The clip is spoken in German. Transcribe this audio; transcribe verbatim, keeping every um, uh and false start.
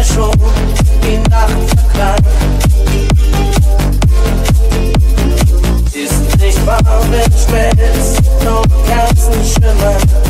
mir schon die Nacht verkleidet. Ist nicht wahr, wenn schmelzt, noch Kerzen schimmern.